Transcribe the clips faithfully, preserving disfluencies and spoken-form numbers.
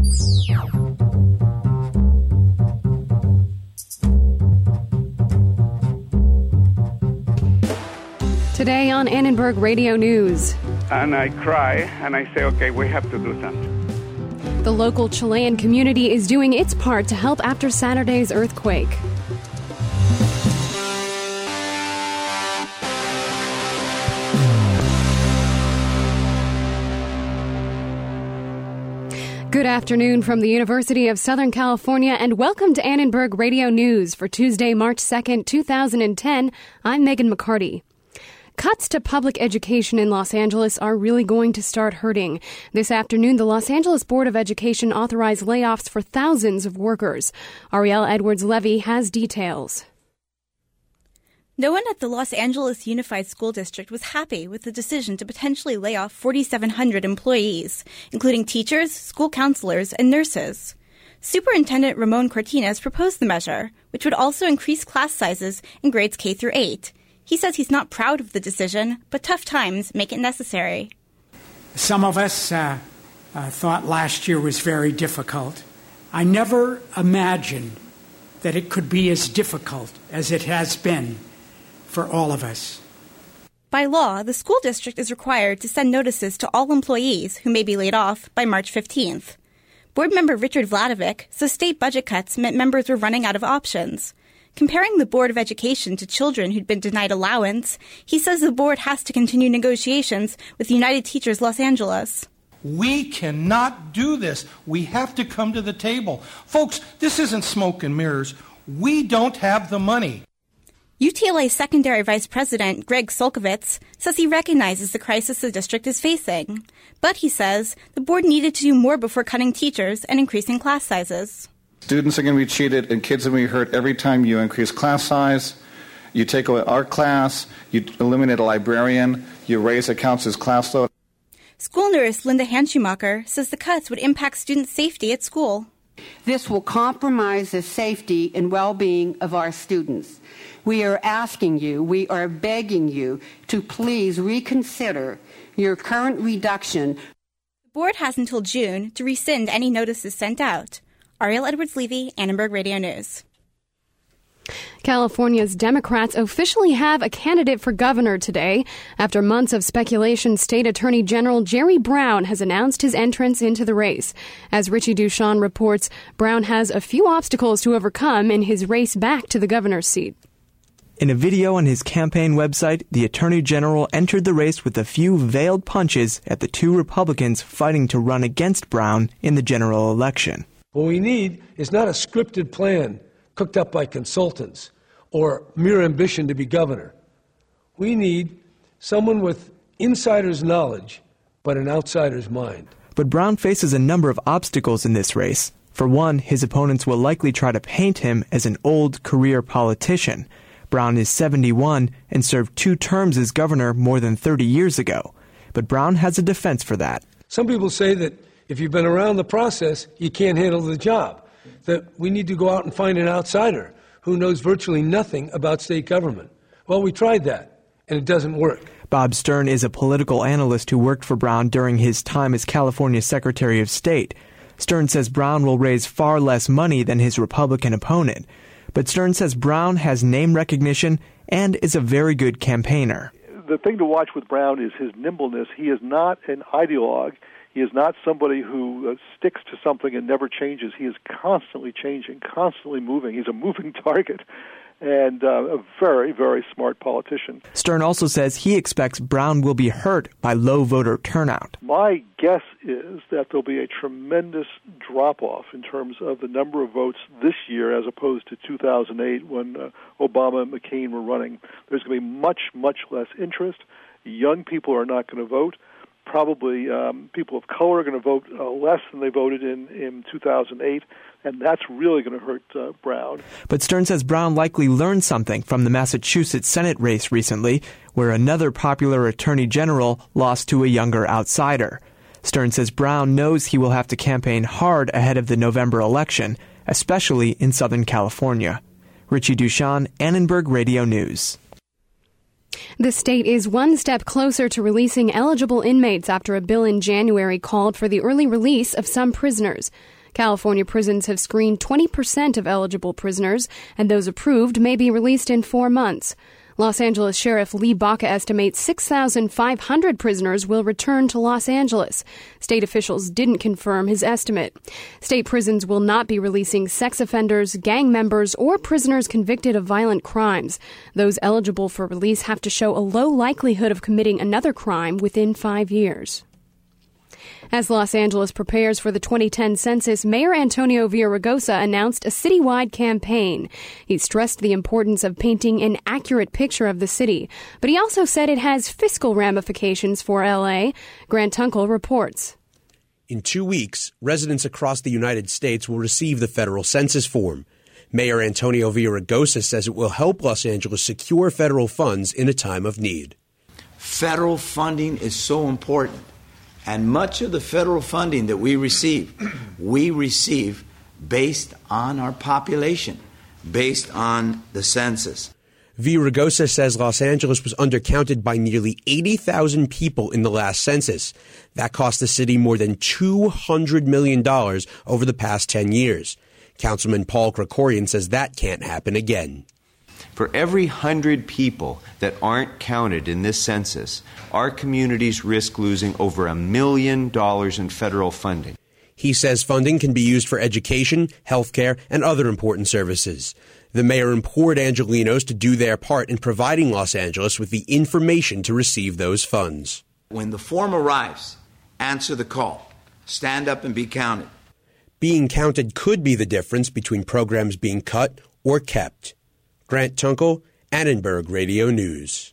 Today on Annenberg Radio News. And I cry and I say, okay, we have to do something. The local Chilean community is doing its part to help after Saturday's earthquake. Good afternoon from the University of Southern California, and welcome to Annenberg Radio News for Tuesday, March second, two thousand ten. I'm Megan McCarty. Cuts to public education in Los Angeles are really going to start hurting. This afternoon, the Los Angeles Board of Education authorized layoffs for thousands of workers. Ariel Edwards-Levy has details. No one at the Los Angeles Unified School District was happy with the decision to potentially lay off forty-seven hundred employees, including teachers, school counselors, and nurses. Superintendent Ramon Cortines proposed the measure, which would also increase class sizes in grades K through eight. He says he's not proud of the decision, but tough times make it necessary. Some of us uh, uh, thought last year was very difficult. I never imagined that it could be as difficult as it has been for all of us. By law, the school district is required to send notices to all employees who may be laid off by March fifteenth. Board member Richard Vladovic says state budget cuts meant members were running out of options. Comparing the Board of Education to children who'd been denied allowance, he says the board has to continue negotiations with United Teachers Los Angeles. We cannot do this. We have to come to the table. Folks, this isn't smoke and mirrors. We don't have the money. U T L A Secondary Vice President Greg Solkovitz says he recognizes the crisis the district is facing. But he says the board needed to do more before cutting teachers and increasing class sizes. Students are going to be cheated and kids are going to be hurt every time you increase class size, you take away art class, you eliminate a librarian, you raise a counselor's class load. School nurse Linda Hanschumacher says the cuts would impact student safety at school. This will compromise the safety and well-being of our students. We are asking you, we are begging you to please reconsider your current reduction. The board has until June to rescind any notices sent out. Ariel Edwards-Levy, Annenberg Radio News. California's Democrats officially have a candidate for governor today. After months of speculation, State Attorney General Jerry Brown has announced his entrance into the race. As Richie Duchan reports, Brown has a few obstacles to overcome in his race back to the governor's seat. In a video on his campaign website, the Attorney General entered the race with a few veiled punches at the two Republicans fighting to run against Brown in the general election. What we need is not a scripted plan cooked up by consultants or mere ambition to be governor. We need someone with insider's knowledge, but an outsider's mind. But Brown faces a number of obstacles in this race. For one, his opponents will likely try to paint him as an old career politician. Brown is seventy-one and served two terms as governor more than thirty years ago. But Brown has a defense for that. Some people say that if you've been around the process, you can't handle the job. That we need to go out and find an outsider who knows virtually nothing about state government. Well, we tried that, and it doesn't work. Bob Stern is a political analyst who worked for Brown during his time as California Secretary of State. Stern says Brown will raise far less money than his Republican opponent. But Stern says Brown has name recognition and is a very good campaigner. The thing to watch with Brown is his nimbleness. He is not an ideologue. He is not somebody who uh, sticks to something and never changes. He is constantly changing, constantly moving. He's a moving target and uh, a very, very smart politician. Stern also says he expects Brown will be hurt by low voter turnout. My guess is that there'll be a tremendous drop-off in terms of the number of votes this year as opposed to two thousand eight when uh, Obama and McCain were running. There's going to be much, much less interest. Young people are not going to vote. Probably um, people of color are going to vote uh, less than they voted in, in two thousand eight, and that's really going to hurt uh, Brown. But Stern says Brown likely learned something from the Massachusetts Senate race recently, where another popular attorney general lost to a younger outsider. Stern says Brown knows he will have to campaign hard ahead of the November election, especially in Southern California. Richie Duchan, Annenberg Radio News. The state is one step closer to releasing eligible inmates after a bill in January called for the early release of some prisoners. California prisons have screened twenty percent of eligible prisoners, and those approved may be released in four months. Los Angeles Sheriff Lee Baca estimates six thousand five hundred prisoners will return to Los Angeles. State officials didn't confirm his estimate. State prisons will not be releasing sex offenders, gang members, or prisoners convicted of violent crimes. Those eligible for release have to show a low likelihood of committing another crime within five years. As Los Angeles prepares for the twenty ten census, Mayor Antonio Villaraigosa announced a citywide campaign. He stressed the importance of painting an accurate picture of the city, but he also said it has fiscal ramifications for L A. Grant Tunkel reports. In two weeks, residents across the United States will receive the federal census form. Mayor Antonio Villaraigosa says it will help Los Angeles secure federal funds in a time of need. Federal funding is so important. And much of the federal funding that we receive, we receive based on our population, based on the census. Villaraigosa says Los Angeles was undercounted by nearly eighty thousand people in the last census. That cost the city more than two hundred million dollars over the past ten years. Councilman Paul Krikorian says that can't happen again. For every hundred people that aren't counted in this census, our communities risk losing over a million dollars in federal funding. He says funding can be used for education, health care, and other important services. The mayor implored Angelenos to do their part in providing Los Angeles with the information to receive those funds. When the form arrives, answer the call. Stand up and be counted. Being counted could be the difference between programs being cut or kept. Grant Tunkel, Annenberg Radio News.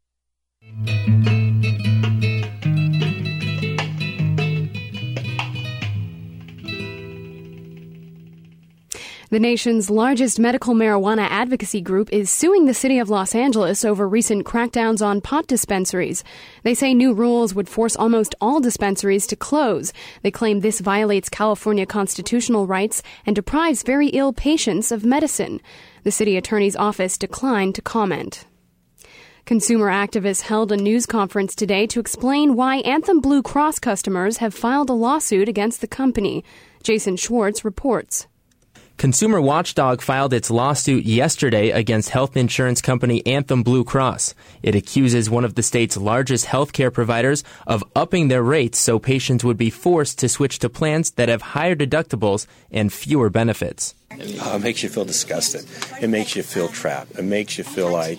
The nation's largest medical marijuana advocacy group is suing the city of Los Angeles over recent crackdowns on pot dispensaries. They say new rules would force almost all dispensaries to close. They claim this violates California constitutional rights and deprives very ill patients of medicine. The city attorney's office declined to comment. Consumer activists held a news conference today to explain why Anthem Blue Cross customers have filed a lawsuit against the company. Jason Schwartz reports. Consumer Watchdog filed its lawsuit yesterday against health insurance company Anthem Blue Cross. It accuses one of the state's largest healthcare providers of upping their rates so patients would be forced to switch to plans that have higher deductibles and fewer benefits. Uh, it makes you feel disgusted. It makes you feel trapped. It makes you feel like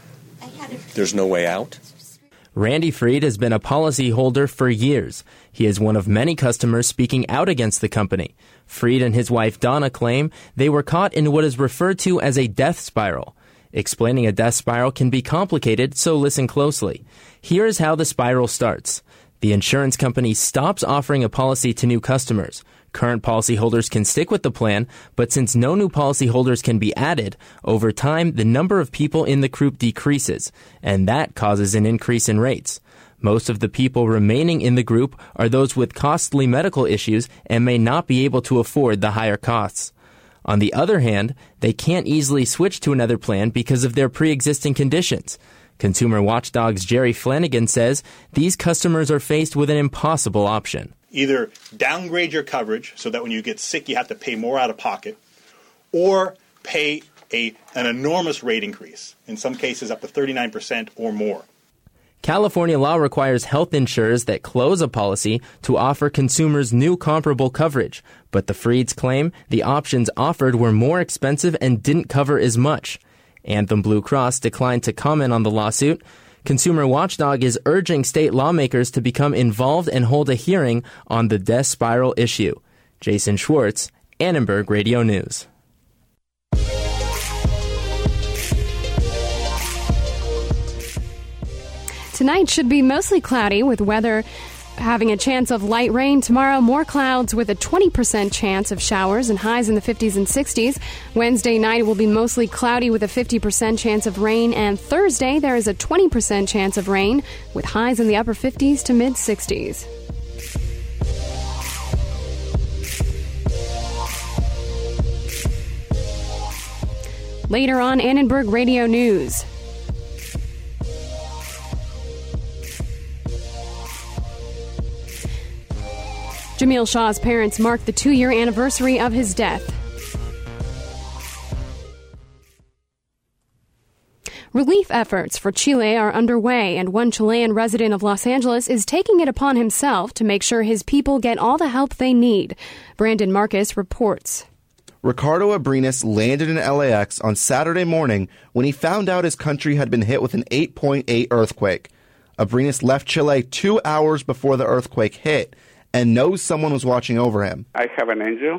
there's no way out. Randy Freed has been a policyholder for years. He is one of many customers speaking out against the company. Freed and his wife Donna claim they were caught in what is referred to as a death spiral. Explaining a death spiral can be complicated, so listen closely. Here is how the spiral starts. The insurance company stops offering a policy to new customers. Current policyholders can stick with the plan, but since no new policyholders can be added, over time the number of people in the group decreases, and that causes an increase in rates. Most of the people remaining in the group are those with costly medical issues and may not be able to afford the higher costs. On the other hand, they can't easily switch to another plan because of their pre-existing conditions. Consumer Watchdog's Jerry Flanagan says these customers are faced with an impossible option. Either downgrade your coverage so that when you get sick you have to pay more out of pocket, or pay a, an enormous rate increase, in some cases up to thirty-nine percent or more. California law requires health insurers that close a policy to offer consumers new comparable coverage, but the Freeds claim the options offered were more expensive and didn't cover as much. Anthem Blue Cross declined to comment on the lawsuit. Consumer Watchdog is urging state lawmakers to become involved and hold a hearing on the death spiral issue. Jason Schwartz, Annenberg Radio News. Tonight should be mostly cloudy with weather having a chance of light rain. Tomorrow, more clouds with a twenty percent chance of showers and highs in the fifties and sixties. Wednesday night will be mostly cloudy with a fifty percent chance of rain. And Thursday, there is a twenty percent chance of rain with highs in the upper fifties to mid sixties. Later on, Annenberg Radio News. Jamil Shah's parents marked the two-year anniversary of his death. Relief efforts for Chile are underway, and one Chilean resident of Los Angeles is taking it upon himself to make sure his people get all the help they need. Brandon Marcus reports. Ricardo Abrinas landed in L A X on Saturday morning when he found out his country had been hit with an eight point eight earthquake. Abrinas left Chile two hours before the earthquake hit and knows someone was watching over him. I have an angel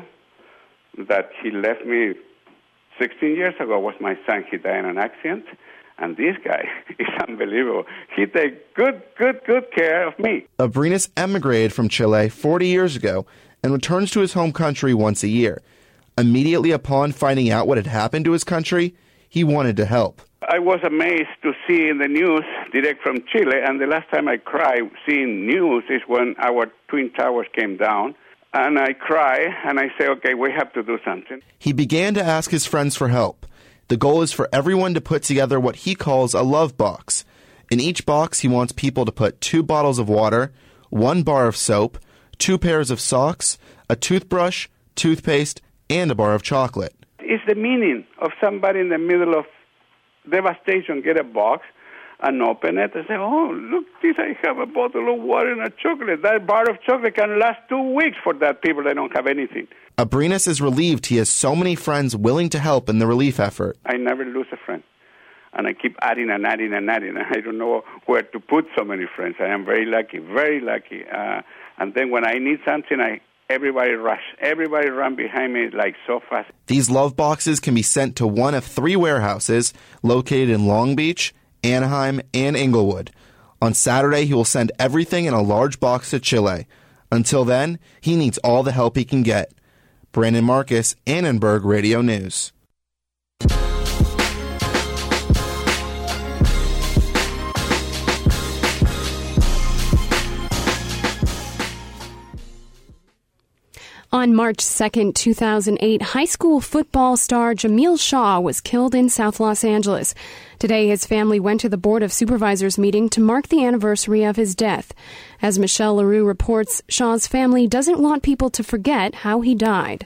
that he left me sixteen years ago. Was my son. He died in an accident. And this guy is unbelievable. He takes good, good, good care of me. Abrinas emigrated from Chile forty years ago and returns to his home country once a year. Immediately upon finding out what had happened to his country, he wanted to help. I was amazed to see in the news direct from Chile, and the last time I cried seeing news is when our Twin Towers came down. And I cry, and I say, okay, we have to do something. He began to ask his friends for help. The goal is for everyone to put together what he calls a love box. In each box, he wants people to put two bottles of water, one bar of soap, two pairs of socks, a toothbrush, toothpaste, and a bar of chocolate. It's the meaning of somebody in the middle of devastation get a box and open it and say, oh, look, this, I have a bottle of water and a chocolate. That bar of chocolate can last two weeks for that people that don't have anything. Abrinas is relieved he has so many friends willing to help in the relief effort. I never lose a friend. And I keep adding and adding and adding. I don't know where to put so many friends. I am very lucky, very lucky. Uh, and then when I need something, I everybody rush. Everybody run behind me like so fast. These love boxes can be sent to one of three warehouses located in Long Beach, Anaheim, and Inglewood. On Saturday, he will send everything in a large box to Chile. Until then, he needs all the help he can get. Brandon Marcus, Annenberg Radio News. On March second, two thousand eight, high school football star Jamil Shah was killed in South Los Angeles. Today, his family went to the Board of Supervisors meeting to mark the anniversary of his death. As Michelle LaRue reports, Shah's family doesn't want people to forget how he died.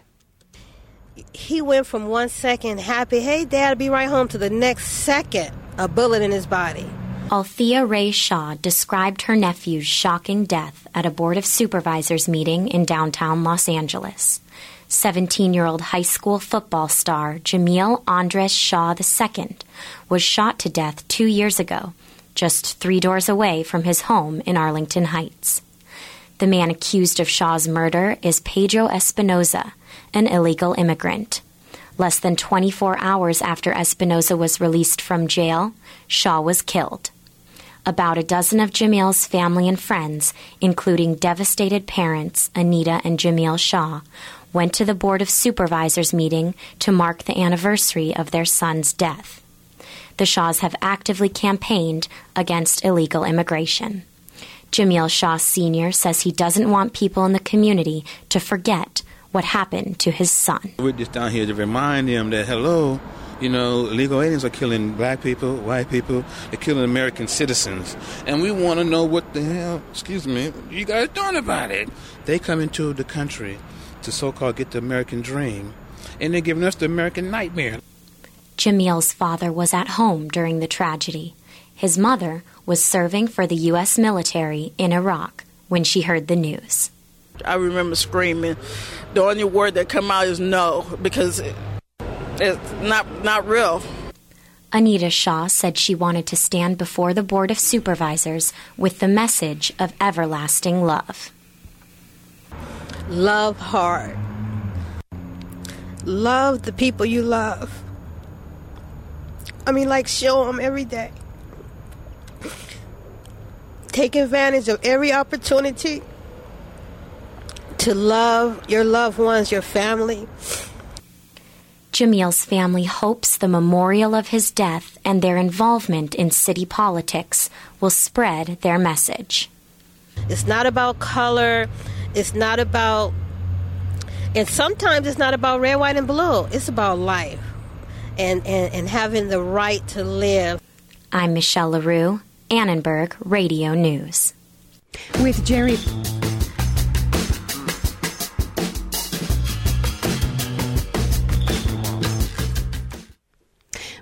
He went from one second happy, hey, Dad, I'll be right home, to the next second, a bullet in his body. Althea Ray Shah described her nephew's shocking death at a Board of Supervisors meeting in downtown Los Angeles. seventeen-year-old high school football star Jamil Andres Shah the Second was shot to death two years ago, just three doors away from his home in Arlington Heights. The man accused of Shah's murder is Pedro Espinoza, an illegal immigrant. Less than twenty-four hours after Espinoza was released from jail, Shah was killed. About a dozen of Jamil's family and friends, including devastated parents Anita and Jamil Shah, went to the Board of Supervisors meeting to mark the anniversary of their son's death. The Shahs have actively campaigned against illegal immigration. Jamil Shah Senior says he doesn't want people in the community to forget what happened to his son. We're just down here to remind them that, hello, you know, illegal aliens are killing black people, white people, they're killing American citizens. And we want to know what the hell, excuse me, you guys doing about it? They come into the country to so-called get the American dream, and they're giving us the American nightmare. Jamil's father was at home during the tragedy. His mother was serving for the U S military in Iraq when she heard the news. I remember screaming. The only word that come out is no, because it, it's not not real. Anita Shah said she wanted to stand before the Board of Supervisors with the message of everlasting love. Love hard. Love the people you love. I mean, like, show them every day. Take advantage of every opportunity to love your loved ones, your family. Jamil's family hopes the memorial of his death and their involvement in city politics will spread their message. It's not about color. It's not about, and sometimes it's not about red, white, and blue. It's about life and, and, and having the right to live. I'm Michelle LaRue, Annenberg Radio News. With Jerry...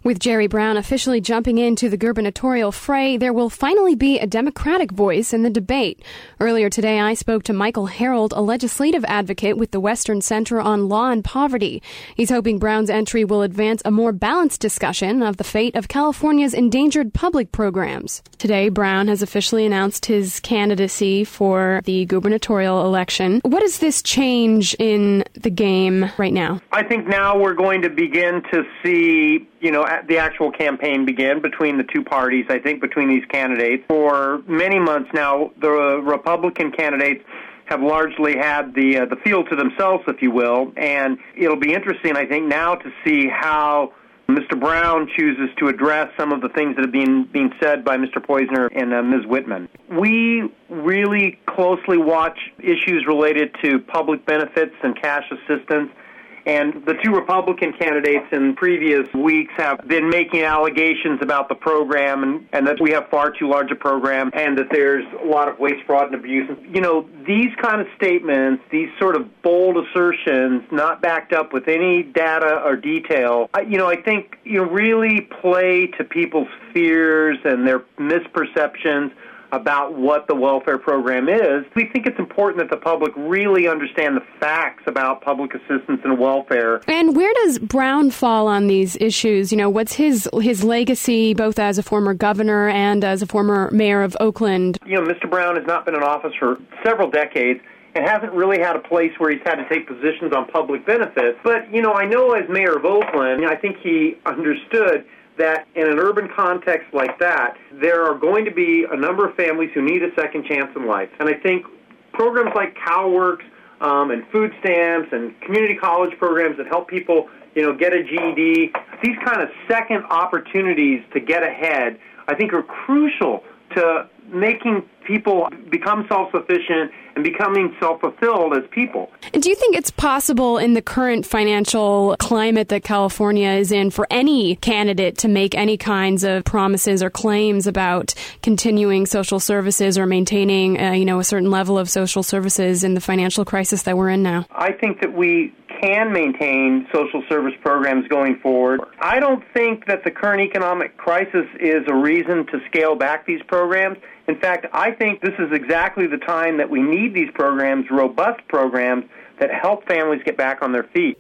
With Jerry Brown officially jumping into the gubernatorial fray, there will finally be a Democratic voice in the debate. Earlier today, I spoke to Michael Harold, a legislative advocate with the Western Center on Law and Poverty. He's hoping Brown's entry will advance a more balanced discussion of the fate of California's endangered public programs. Today, Brown has officially announced his candidacy for the gubernatorial election. What does this change in the game right now? I think now we're going to begin to see, you know, the actual campaign begin between the two parties, I think, between these candidates. For many months now, the Republican candidates have largely had the uh, the field to themselves, if you will, and it'll be interesting, I think, now to see how Mister Brown chooses to address some of the things that have been being said by Mister Poizner and uh, Miz Whitman. We really closely watch issues related to public benefits and cash assistance. And the two Republican candidates in previous weeks have been making allegations about the program and, and that we have far too large a program and that there's a lot of waste, fraud, and abuse. You know, these kind of statements, these sort of bold assertions, not backed up with any data or detail, you know, I think, you know, really play to people's fears and their misperceptions about what the welfare program is. We think it's important that the public really understand the facts about public assistance and welfare. And where does Brown fall on these issues? You know, what's his his legacy, both as a former governor and as a former mayor of Oakland? You know, Mister Brown has not been in office for several decades and hasn't really had a place where he's had to take positions on public benefits. But, you know, I know as mayor of Oakland, I think he understood that in an urban context like that, there are going to be a number of families who need a second chance in life. And I think programs like CalWorks um, and food stamps and community college programs that help people, you know, get a G E D, these kind of second opportunities to get ahead, I think are crucial to making people become self-sufficient and becoming self-fulfilled as people. And do you think it's possible in the current financial climate that California is in for any candidate to make any kinds of promises or claims about continuing social services or maintaining, uh, you know, a certain level of social services in the financial crisis that we're in now? I think that we can maintain social service programs going forward. I don't think that the current economic crisis is a reason to scale back these programs. In fact, I think this is exactly the time that we need these programs, robust programs, that help families get back on their feet.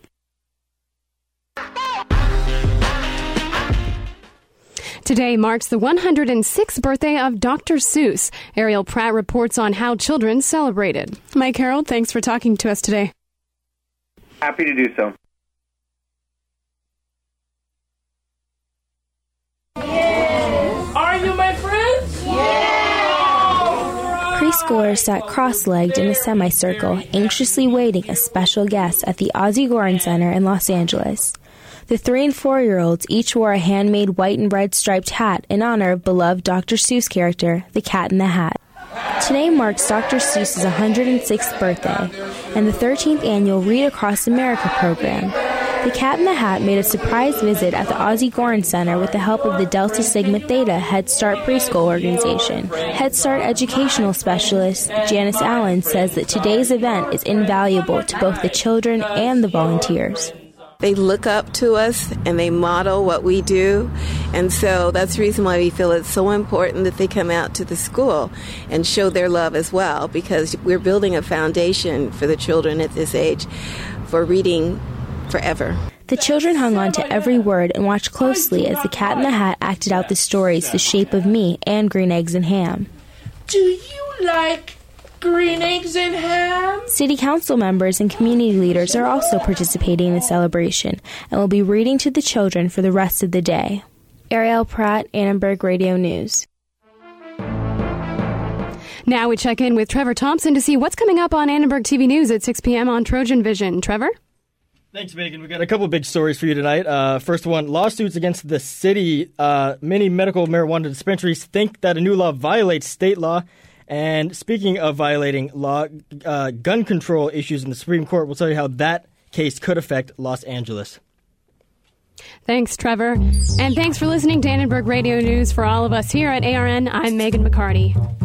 Today marks the one hundred sixth birthday of Doctor Seuss. Ariel Pratt reports on how children celebrated. Mike Harold, thanks for talking to us today. Happy to do so. Are you my friends? Yeah! Preschoolers sat cross-legged in a semicircle, anxiously waiting a special guest at the Ozzie Gorin Center in Los Angeles. The three- and four-year-olds each wore a handmade white and red striped hat in honor of beloved Doctor Seuss character, the Cat in the Hat. Today marks Doctor Seuss's one hundred sixth birthday and the thirteenth annual Read Across America program. The Cat in the Hat made a surprise visit at the Ozzie Gorin Center with the help of the Delta Sigma Theta Head Start preschool organization. Head Start educational specialist Janice Allen says that today's event is invaluable to both the children and the volunteers. They look up to us and they model what we do, and so that's the reason why we feel it's so important that they come out to the school and show their love as well, because we're building a foundation for the children at this age for reading forever. The children hung on to every word and watched closely as the Cat in the Hat acted out the stories The Shape of Me and Green Eggs and Ham. Do you like green eggs and ham? City council members and community leaders are also participating in the celebration and will be reading to the children for the rest of the day. Ariel Pratt, Annenberg Radio News. Now we check in with Trevor Thompson to see what's coming up on Annenberg T V News at six p.m. on Trojan Vision. Trevor? Thanks, Megan. We've got a couple big stories for you tonight. Uh, first one, lawsuits against the city. Uh, many medical marijuana dispensaries think that a new law violates state law. And speaking of violating law, uh, gun control issues in the Supreme Court will tell you how that case could affect Los Angeles. Thanks, Trevor. And thanks for listening to Annenberg Radio News. For all of us here at A R N, I'm Megan McCarty.